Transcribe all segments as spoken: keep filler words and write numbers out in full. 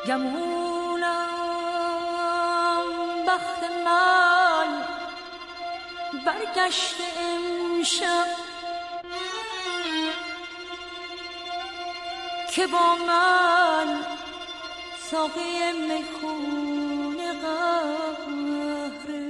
گمونم بخت من برگشته امشب که با من ساقی میخونه قهره.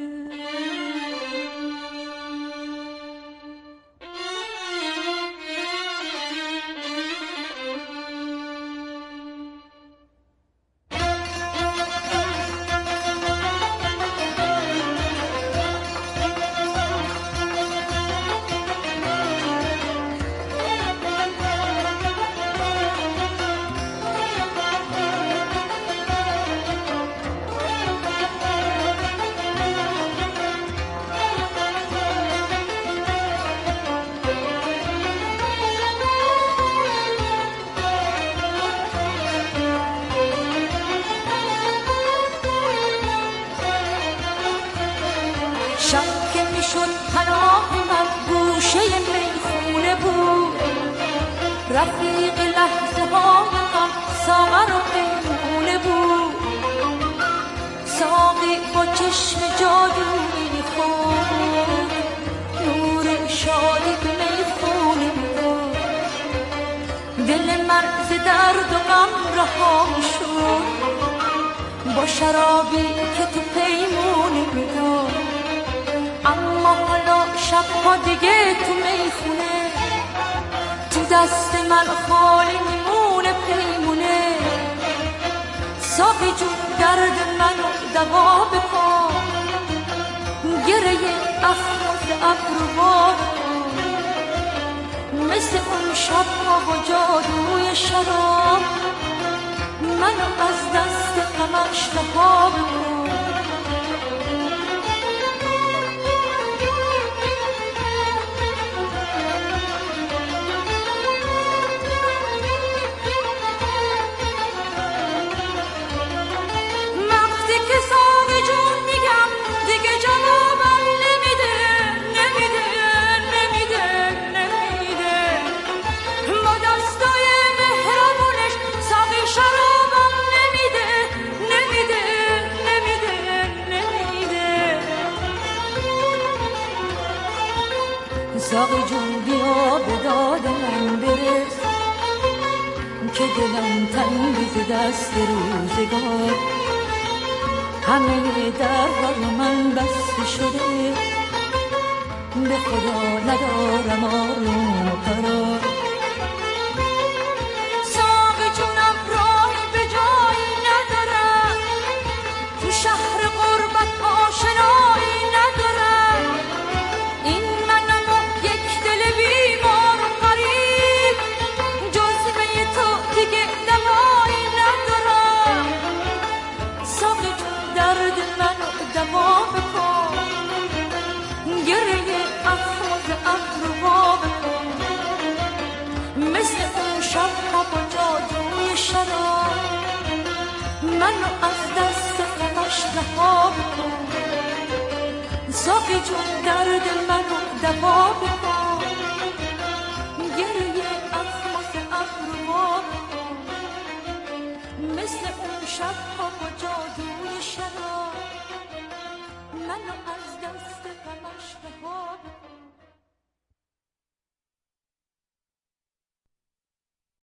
شب که میشد پناه من گوشه میخونه بود، رفیق لحظه ها من ساغر و میمونه بود. ساقی با چشم جادویی خود نور شادی به میخونه بود. دل من ز درد و غم رها شد با شرابی که تو پیمونه میداد. اما حالا شبها دیگه تو میخونه تو دست من خالی میمونه پیمونه. ساقی جون درد منو دوا بکن، گره اخماز ابروها مثل اون شبها با جادوی شراب منو از دست غمش رها بکن. ساقی جون بیا به داد من برس که دلم تنگ ز دست روزگار. همه درها من بسته شده، به خدا ندارم آروم و قرار. ساقی جونم راهی به جایی ندارم، تو شهر غربت آشنایی ندارم. این منم و یک دل بیمار و غریب، جزوه تو دیگه دوایی ندارم. ساقی جون درد منو دوا بکن، گره اخماز ابروها بکن مثل اون شبها با جادوی شراب منو از دست غمش رها بکن. ساقی جون درد منو دوا بکن، گره اخماز ابروها بکن مثل اون شبها با جادوی